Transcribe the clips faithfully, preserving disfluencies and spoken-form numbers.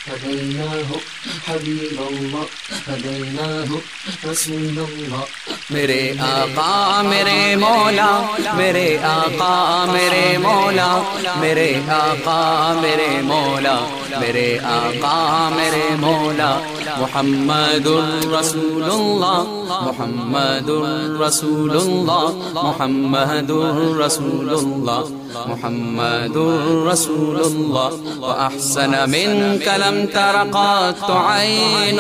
هديناه حبيب الله هديناه رسول الله. میرے آقا میرے مولا میرے آقا میرے مولا میرے آقا میرے مولا میرے آقا میرے مولا محمد الرسول اللہ محمد الرسول اللہ محمد الرسول اللہ محمد الرسول اللہ. وأحسن منك لم تر قط عين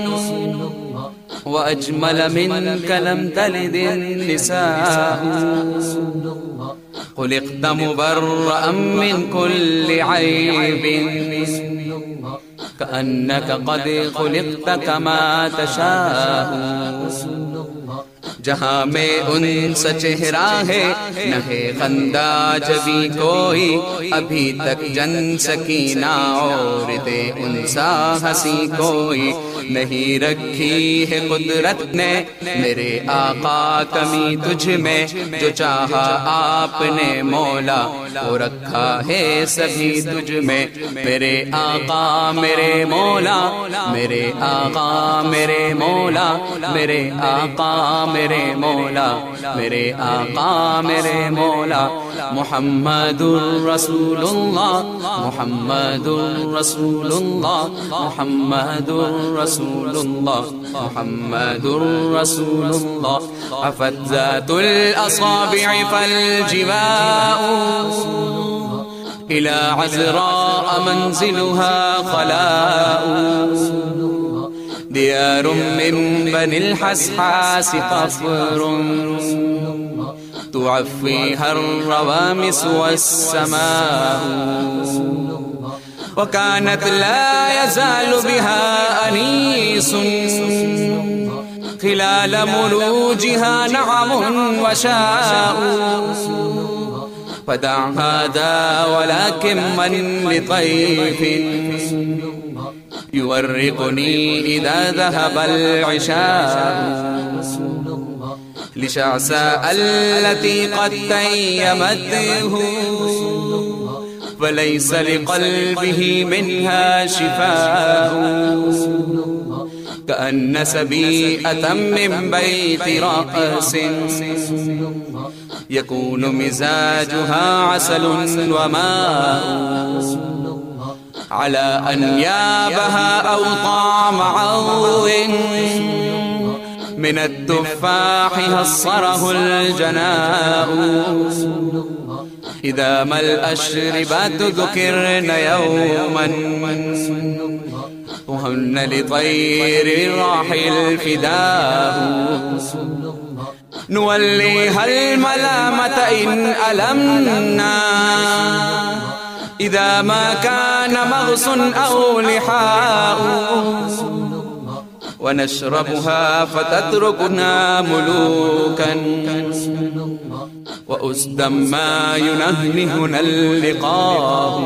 وأجمل منك لم تلد النساء. خلقت مبرأ من كل عيب كأنك قد خلقت كما تشاء. جہاں میں ان سا چہرہ ہے نہ ہے خندہ جبھی کوئی ابھی تک جن سکینہ عورت ان سا ہنسی کوئی نہیں رکھی ہے قدرت نے میرے آقا کمی تجھ میں جو چاہا آپ نے مولا وہ رکھا ہے سبھی تجھ میں. میرے آقا میرے مولا میرے آقا میرے مولا میرے آقا میرے مولا میرے آقا میرے مولا محمد الرسول اللہ محمد الرسول اللہ محمد الرسول اللہ محمد الرسول اللہ. عفت ذات الأصابع فالجباء إلى عذراء منزلها خلاء. ديار من بني الحسحاس قفر تعفيها الروامس والسماء. وكانت لا يزال بها أنيس خلال مروجها نعم وشاء. فدع هذا ولكن من لطيف يورقني إذا ذهب العشاء. لشعساء التي قد تيمته وليس لقلبه منها شفاء. كأن سبيئة من بيت رأس يكون مزاجها عسل وماء. على أنيابها أو طعم عض من التفاح هصره الجناء. إذا ما الأشربات ذكرن يوما وهن لطير الراح الفداء. نوليها الملامة إن ألمنا إذا ما كان مغص أو لحاء. ونشربها فتتركنا ملوكا وأسدا ما ينهنهنا اللقاء.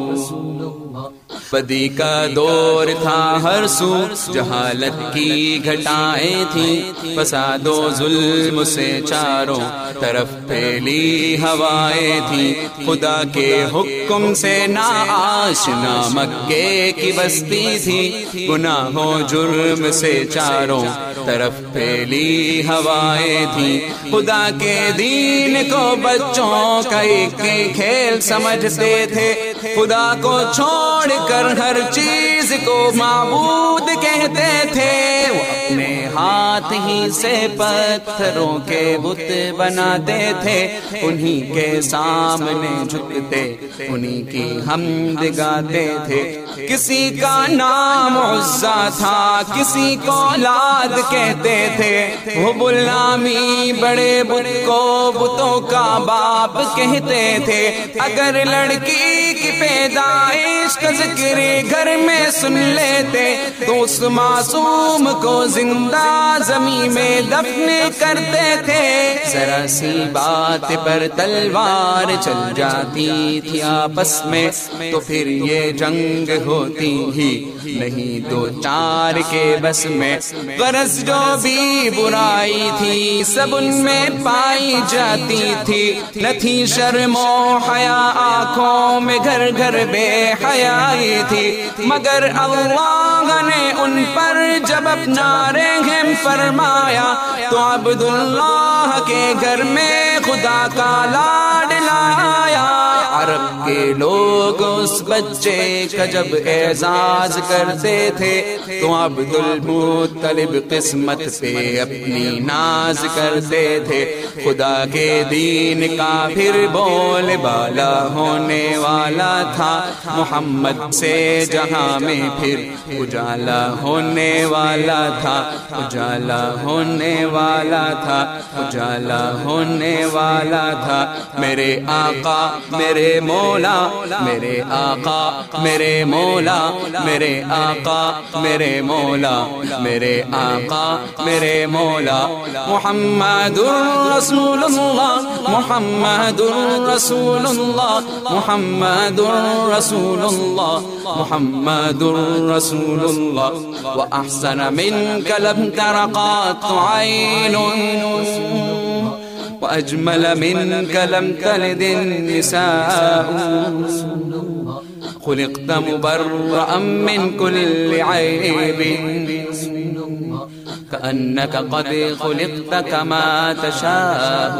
بدی کا دور تھا ہر سو جہالت کی گھٹائیں تھیں فساد و ظلم سے چاروں طرف پھیلی ہوائیں تھیں. خدا کے حکم سے ناآشنا مکے کی بستی تھی گناہ و جرم سے چاروں طرف پھیلی ہوائیں تھیں. خدا کے دین کو بچوں کا ایک کھیل سمجھتے تھے خدا کو چھوڑ کر ہر چیز کو معبود کہتے تھے. وہ اپنے ہاتھ ہی سے پتھروں کے بت بناتے تھے انہی کے سامنے جھکتے انہی کی حمد گاتے تھے. کسی کا نام عزا تھا کسی کو اولاد کہتے تھے وہ غلامی بڑے بت کو بتوں کا باپ کہتے تھے. اگر لڑکی کی پیدائش کا ذکر گھر میں سن لیتے تو اس معصوم کو زندہ زمین میں دفن کرتے تھے. ذرا سی بات پر تلوار چل جاتی تھی آپس میں تو پھر یہ جنگ ہوتی ہی نہیں دو چار کے بس میں. غرض جو بھی برائی تھی سب ان میں پائی جاتی تھی نہ تھی شرم و حیا آنکھوں میں گھر گھر بے حیائی تھی، مگر اللہ نے ان پر جب اپنا رحم فرمایا تو عبداللہ کے گھر میں خدا کا لاڈلا آیا۔ عرب کے لوگ اس بچے کا جب اعزاز کرتے تھے تو عبد المطلب قسمت پہ اپنی ناز کرتے تھے۔ خدا کے دین کا پھر بول بالا ہونے والا تھا، محمد سے جہاں میں پھر اجالا ہونے والا تھا، اجالا ہونے والا تھا، اجالا ہونے والا تھا۔ میرے آقا میرے مولا، میرے آقا میرے مولا، میرے آقا میرے مولا، میرے آقا میرے مولا، محمد رسول اللہ، محمد رسول اللہ، محمد رسول اللہ، محمد رسول اللہ۔ وأحسن منك لم تر قط عين، وأجمل منك لم تلد النساء، خلقت مبرأ من كل عيب، كأنك قد خلقت كما تشاء۔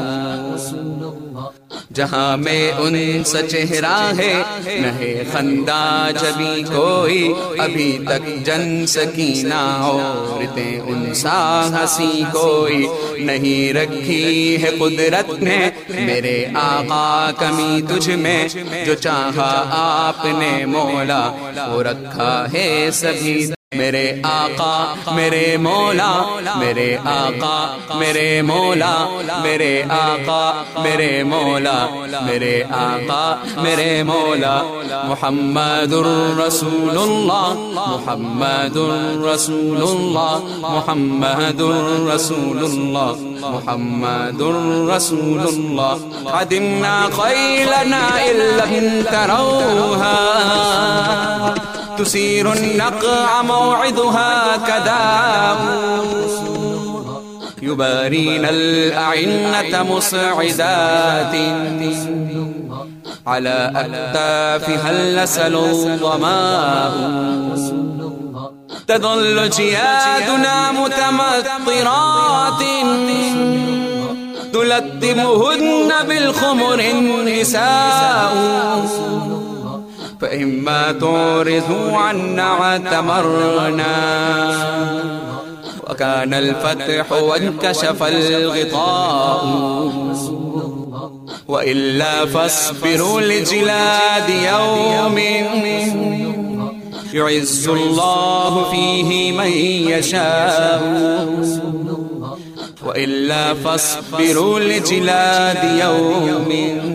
جہاں میں ان سا چہرہ ہے نہ ہے خندہ جبھی کوئی، ابھی تک جن سکینہ عورتیں ان سا ہنسی کوئی نہیں رکھی ہے قدرت نے میرے آقا کمی تجھ میں، جو چاہا آپ نے مولا وہ رکھا ہے سبھی۔ میرے آقا میرے مولا، میرے آقا میرے مولا، میرے آقا میرے مولا، میرے آقا میرے مولا، محمد رسول اللہ، محمد رسول اللہ، محمد رسول اللہ، محمد رسول اللہ۔ قدمنا خيلنا إن لم تروها، تثير النقع موعدها كداء، يبارين الأعنة مسعدات، على أكتافها اللسل الظماء، تظل جيادنا متمطرات، تلتمهن بالخمر النساء، فإما تعرضوا عنا اعتمرنا، وكان الفتح وانكشف الغطاء، وإلا فاصبروا لجلاد يوم يعز الله فيه من يشاء، وإلا فاصبروا لجلاد يوم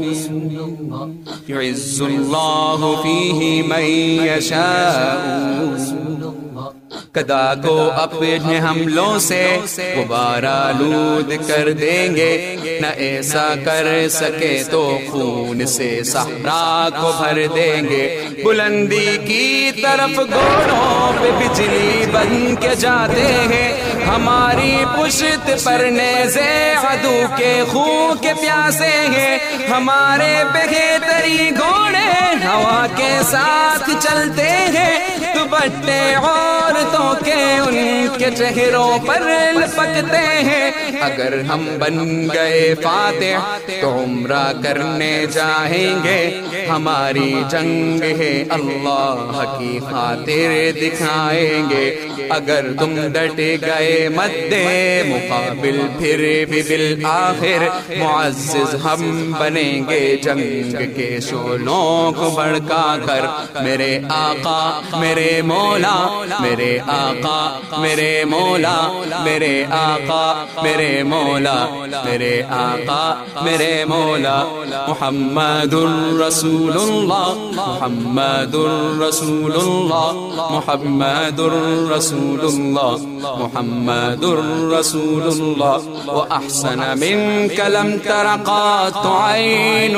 يعز الله فيه من يشاء۔ کدا کو اپنے حملوں سے غبار آلود کر دیں گے، نہ ایسا کر سکے تو خون سے صحرا کو بھر دیں گے۔ بلندی کی طرف گھوڑوں پہ بجلی بن کے جاتے ہیں، ہماری پشت پر نیزے عدو کے خون کے پیاسے ہیں، ہمارے بہتری گھوڑے ہوا کے ساتھ چلتے ہیں، دوپٹے عورتوں کے ان کے چہروں پر لپکتے ہیں۔ اگر ہم بن گئے فاتح تو عمرہ کرنے جائیں گے، ہماری جنگ ہے اللہ کی خاطر دکھائیں گے۔ اگر تم ڈٹ گئے مد مقابل پھر بھی بالآخر معزز ہم بنیں گے جنگ کے شعلوں کو بھڑکا کر۔ میرے آقا میرے مولا، میرے آقا میرے مولا، میرے آقا میرے مولا، میرے آقا میرے مولا، محمد رسول اللہ، محمد رسول اللہ، محمد رسول اللہ، محمد رسول اللہ۔ وأحسن منك لم تر قط عين،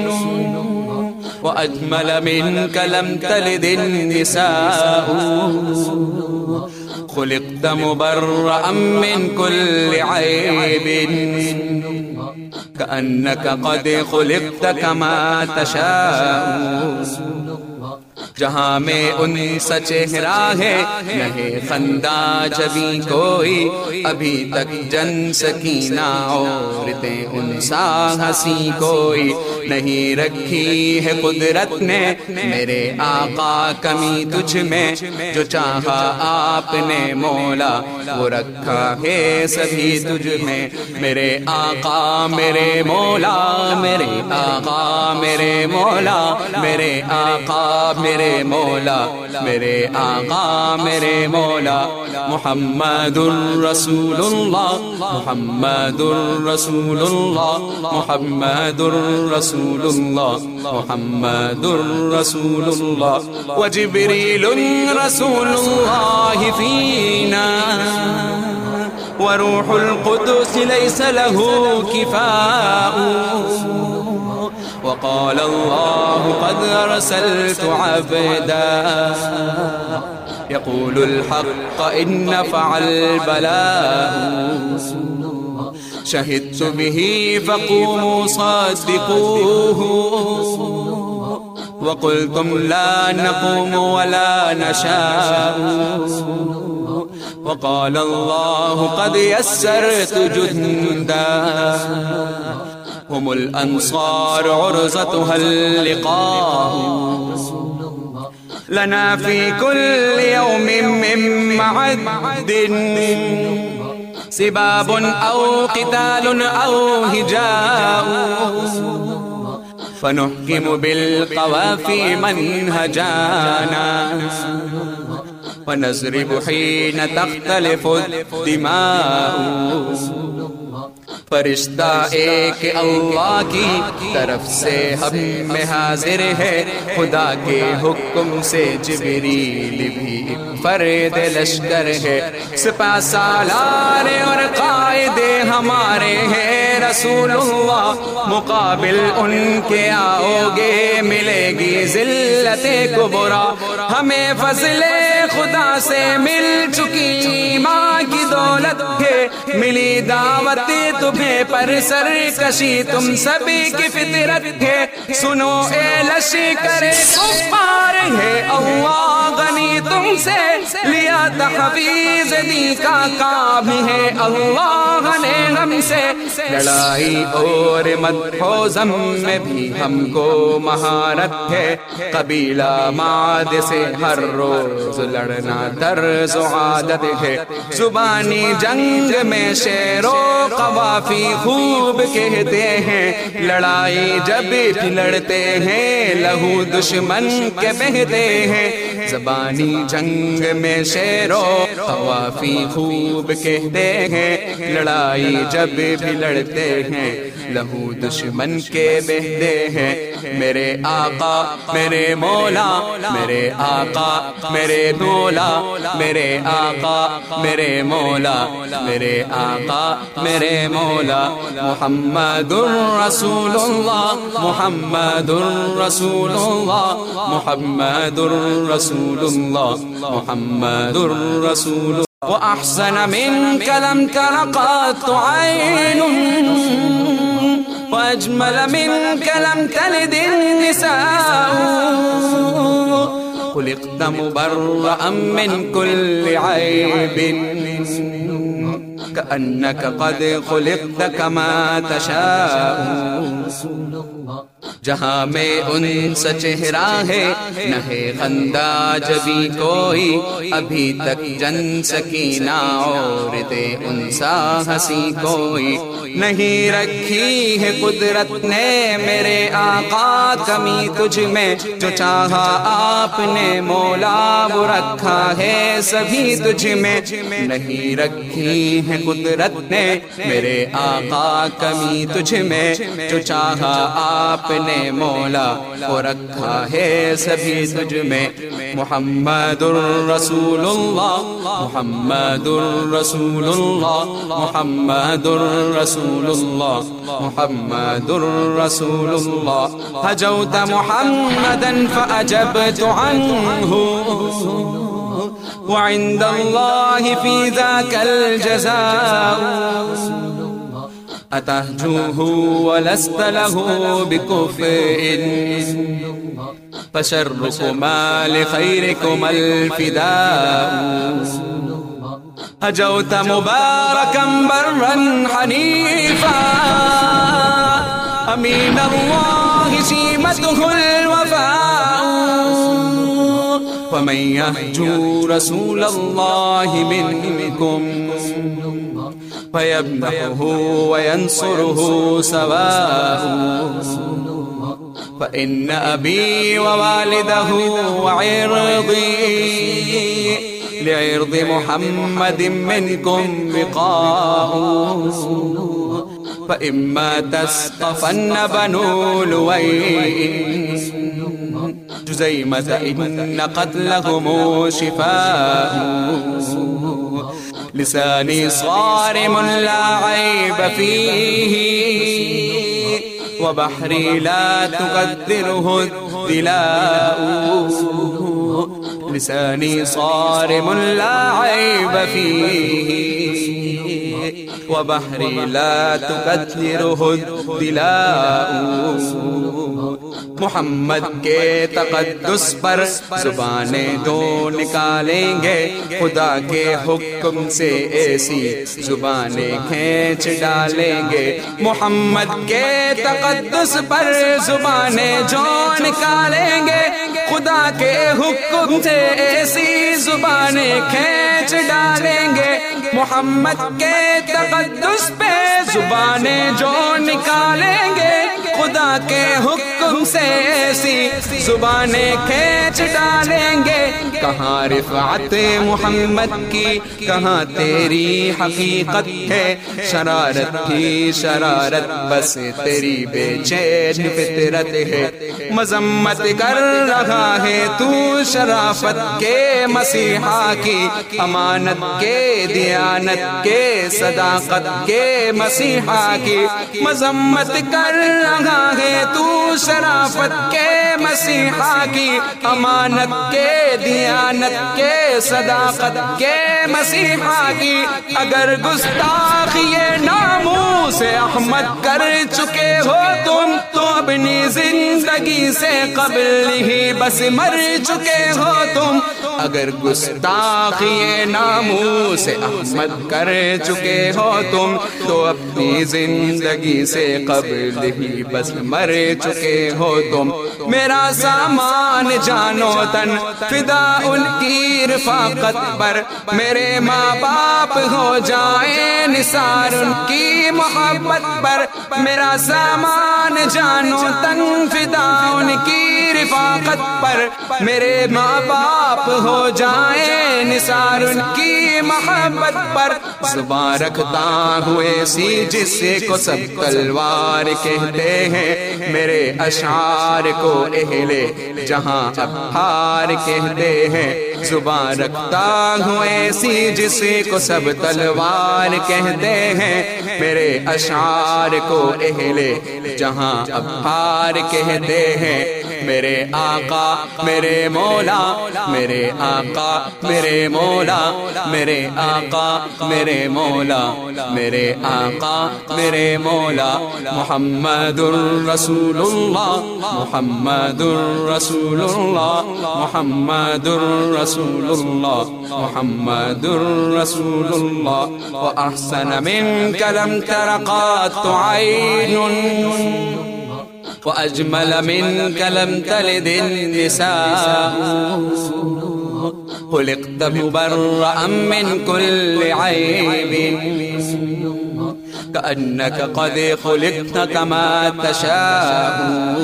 وأجمل منك لم تلد النساء، خلقت مبرأ من كل عيب، كأنك قد خلقت كما تشاء جہاں میں ان سا چہرہ ہے نہیں خندہ جبھی کوئی ابھی تک جن سکینہ عورتیں ان سا ہنسی کوئی نہیں رکھی ہے قدرت نے میرے آقا کمی تجھ میں جو چاہا آپ نے مولا وہ رکھا ہے سبھی تجھ میں میرے آقا میرے مولا میرے آقا میرے مولا میرے آقا میرے مولا میرے آقا میرے مولا محمد الرسول اللہ محمد الرسول اللہ محمد الرسول اللہ محمد الرسول اللہ وجبریل رسول اللہ فینا وروح القدس ليس له كفاء وقال الله قد أرسلت عبدا يقول الحق إن نفع البلاء شهدت به فقوموا صدقوه وقلتم لا نقوم ولا نشاء وقال الله قد يسرت جندا هم الأنصار عرزتها اللقاء لنا في كل يوم من معد سباب أو قتال أو هجاء فنحكم بالقوافي منهجانا ونضرب حين تختلف الدماء فرشتہ ایک اللہ کی طرف سے ہم میں حاضر ہے خدا کے حکم سے جبریل بھی ایک فرد لشکر ہے سپہ سالار اور قائد ہمارے ہیں رسول اللہ مقابل ان کے آؤ گے ملے گی ذلت کبریٰ ہمیں فضل خدا سے مل چکی ماں کی دولت ہے ملی دعوت تمہیں پر سرکشی تم سبھی کی فطرت ہے سنو اے لشکر کفار ہے اللہ غنی تم سے لیا تحفیظ دی کا کام ہے اللہ نے ہم سے لڑائی اور مدح ضم میں بھی ہم کو مہارت ہے قبیلہ ماد سے ہر روز لڑنا طرز عادت ہے زبانی جنگ میں شعر و قوافی خوب کہتے ہیں لڑائی جب بھی لڑتے ہیں لہو دشمن کے بہتے ہیں زبانی جنگ میں شعر و قوافی خوب کہتے ہیں لڑائی جب بھی لڑتے ہیں لہو دشمن کے بہتے ہیں میرے آقا میرے مولا میرے آقا میرے مولا میرے آقا میرے مولا میرے آقا میرے مولا محمد الرسول اللہ محمد الرسول اللہ محمد الرسول اللہ محمد الرسول وأحسن منك لم تر قط عين وأجمل منك لم تلد النساء خلقت مبرأ من كل عيب كأنك قد خلقت كما تشاء جہاں میں ان سا چہرہ ہے نہ ہے خندہ جبھی کوئی ابھی تک جن سکینہ عورتیں ان سا ہنسی کوئی نہیں رکھی ہے قدرت نے میرے آقا کمی تجھ میں جو چاہا آپ نے مولا وہ رکھا ہے سبھی تجھ میں نہیں رکھی ہے قدرت نے میرے آقا کمی تجھ میں جو چاہا آپ نے مولا وہ رکھا ہے سبھی تجھ میں محمد الرسول اللہ محمد الرسول اللہ محمد الرسول اللہ محمد الرسول اللہ ہجوت محمدا فأجبت عنہ وعند اللہ فی ذاک الجزاء أتهجوه ولست له بكفء فشركما لخيركما الفداء هجوت مباركا برا حنيفا أمين الله شيمته الوفاء فمن يهجو رسول الله منكم فيمنحه وينصره سواء فإن أبي ووالده وعرضي لعرض محمد منكم وقاء فإما تسقفن بنو لويء جزيمة إن قتلهم شفاء لساني صارم لا عيب فيه وبحري لا تقدره الدلاء لساني صارم لا عيب فيه وبحري لا تقدره الدلاء محمد کے تقدس پر زبانیں دو نکالیں گے خدا کے حکم سے ایسی زبانیں کھینچ ڈالیں گے محمد کے تقدس پر زبانیں جو نکالیں گے خدا کے حکم سے ایسی زبانیں کھینچ ڈالیں گے محمد کے تقدس پہ زبانیں جو نکالیں گے خدا کے حکم سے ایسی زبانیں کھینچ ڈالیں گے کہاں رفعت محمد کی کہاں تیری حقیقت ہے شرارت کی شرارت بس تیری بے چین فطرت ہے مذمت کر رہا ہے تو شرافت کے مسیحا کی امانت کے دیانت کے صداقت کے مسیحا کی مذمت کر رہا ہے تو شرافت کے مسیحا کی امانت کے دیانت کے صداقت کے مسیحا کی اگر گستاخی ناموس احمد کر چکے ہو تم تو اپنی زندگی سے قبل ہی بس مر چکے ہو تم اگر گستاخی ناموس احمد کر چکے ہو تم تو اپنی زندگی سے قبل ہی بس مر چکے ہو تم میرا سامان جانو تن فدا ان کی رفاقت پر میرے ماں باپ ہو جائیں نثار ان کی محبت پر میرا سامان جانو تن فدا ان کی رفاقت پر میرے ماں باپ ہو جائیں نثار ان کی محبت پر زبان رکھتا ہوئے سی جس کو سب تلوار کہتے ہیں میرے اشعار کو اہل جہاں ابحار کہتے ہیں زبان رکھتا ہوں ایسی جس کو سب تلوار کہتے ہیں میرے اشعار کو اہل جہاں ابحار کہتے ہیں میرے آقا میرے مولا میرے آقا میرے مولا میرے آقا میرے مولا میرے آقا میرے مولا محمد الرسول اللہ محمد الرسول اللہ محمد الرسول اللہ محمد الرسول اللہ وأحسن منك لم تر قط عين وأجمل منك لم تلد النساء خلقت مبرأ من كل عيب كأنك قد خلقت كما تشاء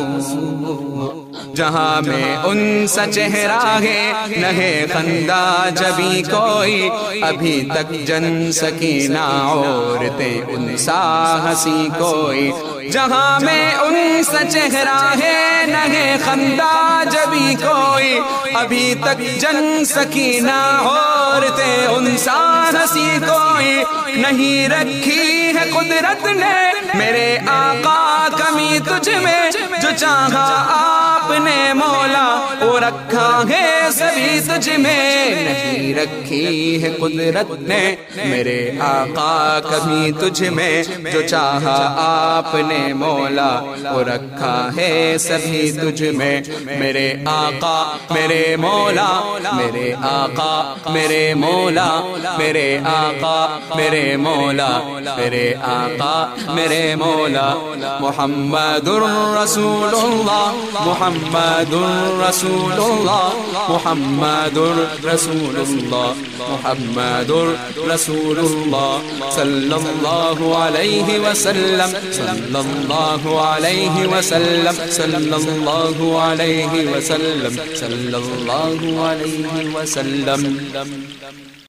جہاں میں ان سا چہرہ ہے نہ ہے خندہ جبھی کوئی ابھی تک جن سکینہ عورتیں ان سا ہنسی کوئی جہاں میں ان سا چہرہ ہے نہ ہے خندہ جبھی کوئی ابھی تک جن سکینہ عورتیں صورت انسا ہنسی کوئی نہیں رکھی ہے قدرت نے، میرے آقا کمی تجھ میں جو چاہا آپ نے مولا، وہ رکھا ہے سبھی تجھ میں نہیں رکھی ہے قدرت نے، میرے آقا کمی تجھ میں جو چاہا آپ نے مولا، وہ رکھا ہے سبھی تجھ میں، میرے آقا میرے مولا، میرے آقا میرے مولا، میرے آقا میرے مولا، میرے آقا میرے مولا، محمد الرسول اللہ، محمد الرسول اللہ، محمد الرسول اللہ، محمد الرسول اللہ، صلی اللہ علیہ وسلم، صلی اللہ علیہ وسلم، صلی اللہ علیہ وسلم، صلی اللہ علیہ وسلم۔